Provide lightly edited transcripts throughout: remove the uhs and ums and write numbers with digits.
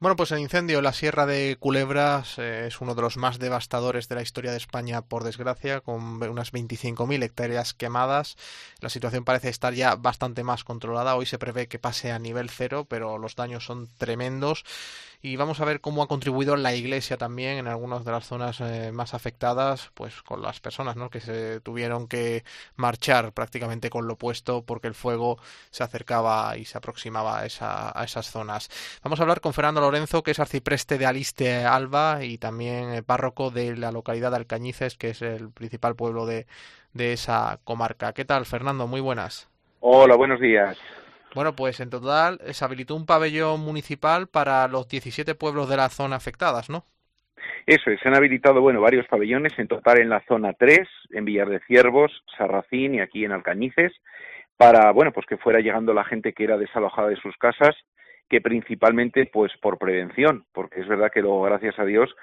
Bueno, pues el incendio en la Sierra de Culebras es uno de los más devastadores de la historia de España, por desgracia, con unas 25.000 hectáreas quemadas. La situación parece estar ya bastante más controlada. Hoy se prevé que pase a nivel cero, pero los daños son tremendos. Y vamos a ver cómo ha contribuido la Iglesia también en algunas de las zonas más afectadas, pues con las personas, ¿no?, que se tuvieron que marchar prácticamente con lo puesto porque el fuego se acercaba y se aproximaba a esas zonas. Vamos a hablar con Fernando Lorenzo, que es arcipreste de Aliste Alba y también párroco de la localidad de Alcañices, que es el principal pueblo de esa comarca. ¿Qué tal, Fernando? Muy buenas. Hola, buenos días. Bueno, pues en total se habilitó un pabellón municipal para los 17 pueblos de la zona afectadas, ¿no? Eso es, se han habilitado, bueno, varios pabellones, en total en la zona 3, en Villar de Ciervos, Sarracín y aquí en Alcañices, para, bueno, pues que fuera llegando la gente que era desalojada de sus casas, que principalmente, pues por prevención, porque es verdad que luego, gracias a Dios,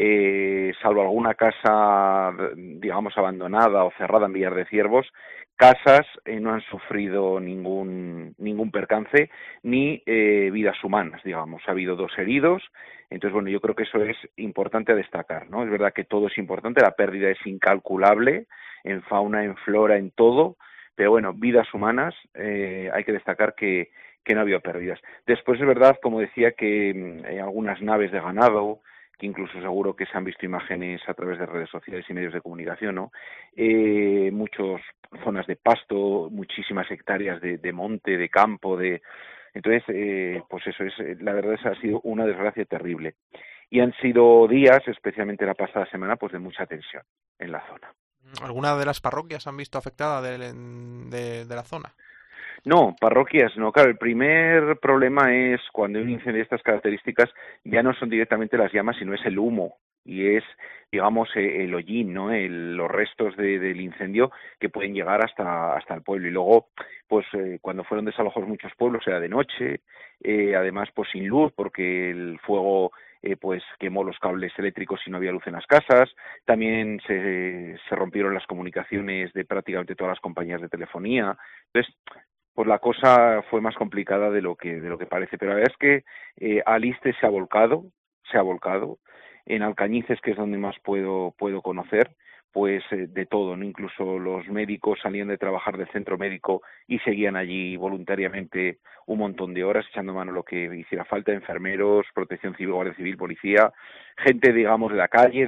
salvo alguna casa, digamos, abandonada o cerrada en Villar de Ciervos, casas no han sufrido ningún percance ni vidas humanas, digamos. Ha habido 2 heridos. Entonces, bueno, yo creo que eso es importante a destacar, ¿no? Es verdad que todo es importante, la pérdida es incalculable en fauna, en flora, en todo, pero bueno, vidas humanas, hay que destacar que no ha habido pérdidas. Después es verdad, como decía, que hay algunas naves de ganado, que incluso seguro que se han visto imágenes a través de redes sociales y medios de comunicación, ¿no? Muchas zonas de pasto, muchísimas hectáreas de monte, de campo, de entonces, pues eso es, la verdad es que ha sido una desgracia terrible. Y han sido días, especialmente la pasada semana, pues de mucha tensión en la zona. ¿Alguna de las parroquias han visto afectada de la zona? No, parroquias no. Claro, el primer problema es cuando hay un incendio de estas características, ya no son directamente las llamas, sino es el humo y es, digamos, el hollín, ¿no? Los restos del incendio que pueden llegar hasta el pueblo. Y luego, pues cuando fueron desalojados muchos pueblos era de noche, además pues sin luz porque el fuego pues quemó los cables eléctricos y no había luz en las casas. También se rompieron las comunicaciones de prácticamente todas las compañías de telefonía. Entonces, pues la cosa fue más complicada de lo que parece, pero la verdad es que Aliste se ha volcado en Alcañices, que es donde más puedo conocer, pues de todo, ¿no? Incluso los médicos salían de trabajar del centro médico y seguían allí voluntariamente un montón de horas echando mano a lo que hiciera falta, enfermeros, protección civil, guardia civil, policía, gente, digamos, de la calle,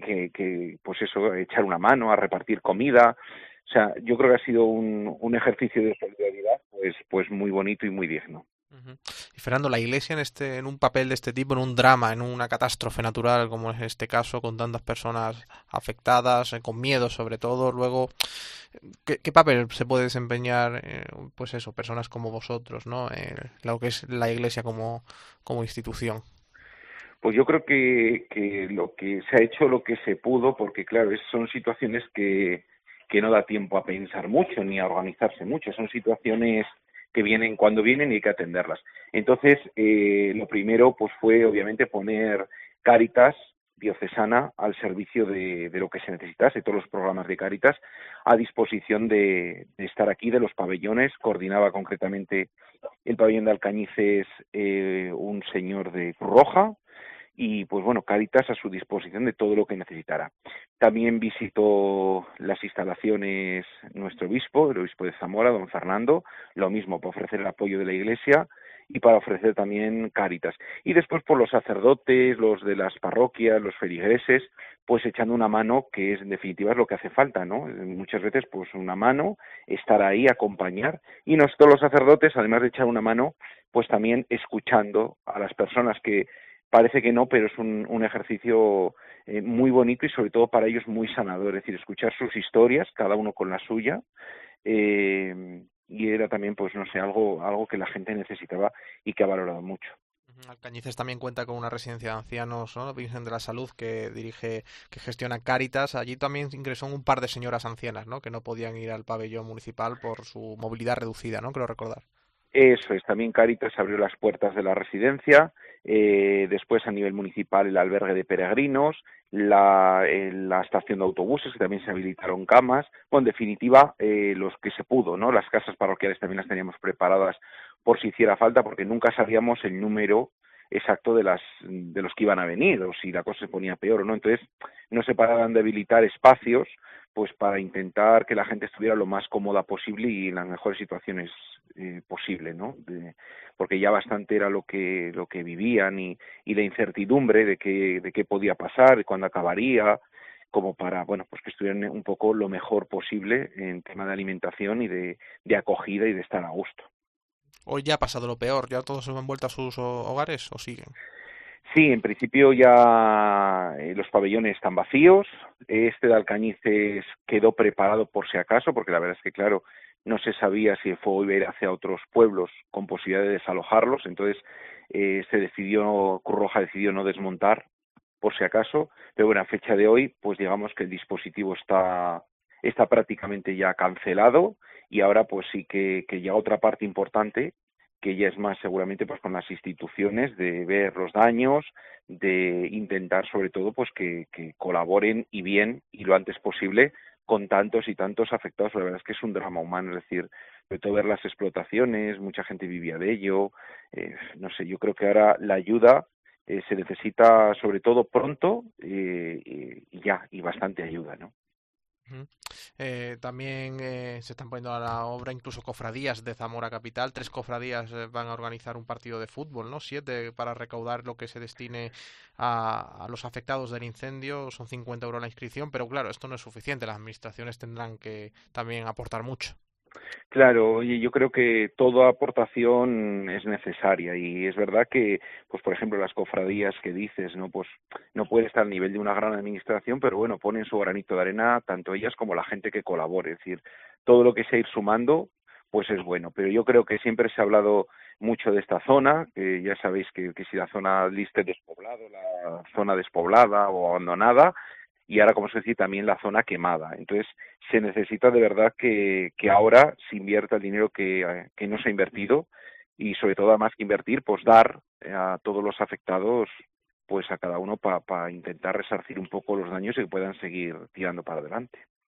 que pues eso, echar una mano, a repartir comida. O sea, yo creo que ha sido un ejercicio de solidaridad pues muy bonito y muy digno. Ujú. Y Fernando, la Iglesia en un papel de este tipo, en un drama, en una catástrofe natural como es este caso, con tantas personas afectadas, con miedo sobre todo, luego, ¿qué papel se puede desempeñar, pues eso, personas como vosotros, ¿no? Lo que es la Iglesia como institución. Pues yo creo que lo que se ha hecho lo que se pudo, porque claro, son situaciones que no da tiempo a pensar mucho ni a organizarse mucho, son situaciones que vienen cuando vienen y hay que atenderlas. Entonces, lo primero pues fue obviamente poner Cáritas diocesana al servicio de lo que se necesitase, todos los programas de Cáritas a disposición de estar aquí, de los pabellones, coordinaba concretamente el pabellón de Alcañices un señor de Cruz Roja, y pues bueno, Cáritas a su disposición de todo lo que necesitara. También visitó las instalaciones nuestro obispo, el obispo de Zamora, don Fernando, lo mismo para ofrecer el apoyo de la Iglesia y para ofrecer también Cáritas. Y después por los sacerdotes, los de las parroquias, los feligreses, pues echando una mano, que es en definitiva es lo que hace falta, ¿no? Muchas veces pues una mano, estar ahí, acompañar, y nosotros los sacerdotes, además de echar una mano, pues también escuchando a las personas que parece que no, pero es un ejercicio muy bonito y sobre todo para ellos muy sanador, es decir, escuchar sus historias, cada uno con la suya, y era también, pues no sé, algo que la gente necesitaba y que ha valorado mucho. Alcañices también cuenta con una residencia de ancianos, ¿no? Virgen de la Salud, que gestiona Cáritas. Allí también ingresó un par de señoras ancianas, ¿no? Que no podían ir al pabellón municipal por su movilidad reducida, ¿no? Creo recordar. Eso es, también Cáritas abrió las puertas de la residencia, después a nivel municipal el albergue de peregrinos, la estación de autobuses, que también se habilitaron camas, bueno, en definitiva, los que se pudo, ¿no? Las casas parroquiales también las teníamos preparadas por si hiciera falta, porque nunca sabíamos el número exacto de los que iban a venir, o si la cosa se ponía peor o no. Entonces, no se paraban de habilitar espacios pues para intentar que la gente estuviera lo más cómoda posible y en las mejores situaciones posible, ¿no? Porque ya bastante era lo que vivían y la incertidumbre de qué podía pasar, de cuándo acabaría, como para, bueno, pues que estuvieran un poco lo mejor posible en tema de alimentación y de acogida y de estar a gusto. ¿O ya ha pasado lo peor? ¿Ya todos se han vuelto a sus hogares o siguen? Sí, en principio ya los pabellones están vacíos. Este de Alcañices quedó preparado por si acaso, porque la verdad es que, claro, no se sabía si el fuego iba a ir hacia otros pueblos con posibilidad de desalojarlos. Entonces Cruz Roja decidió no desmontar por si acaso. Pero bueno, a fecha de hoy, pues digamos que el dispositivo está prácticamente ya cancelado y ahora pues sí que llega otra parte importante que ya es más seguramente pues con las instituciones de ver los daños, de intentar sobre todo pues que colaboren y bien y lo antes posible con tantos y tantos afectados. La verdad es que es un drama humano, es decir, sobre todo ver las explotaciones, mucha gente vivía de ello, no sé, yo creo que ahora la ayuda se necesita sobre todo pronto y ya, y bastante ayuda, ¿no? Ujú. También se están poniendo a la obra incluso cofradías de Zamora Capital. 3 cofradías van a organizar un partido de fútbol, ¿no? 7 para recaudar lo que se destine a los afectados del incendio. Son 50 euros la inscripción, pero claro, esto no es suficiente. Las administraciones tendrán que también aportar mucho. Claro, oye, yo creo que toda aportación es necesaria y es verdad que, pues por ejemplo, las cofradías que dices, ¿no? Pues no puede estar al nivel de una gran administración, pero bueno, ponen su granito de arena tanto ellas como la gente que colabore. Es decir, todo lo que sea ir sumando, pues es bueno. Pero yo creo que siempre se ha hablado mucho de esta zona, que ya sabéis que si la zona liste despoblado, la zona despoblada o abandonada, y ahora, como se dice, también la zona quemada. Entonces, se necesita de verdad que ahora se invierta el dinero que no se ha invertido y sobre todo, además que invertir, pues dar a todos los afectados pues a cada uno para intentar resarcir un poco los daños y que puedan seguir tirando para adelante.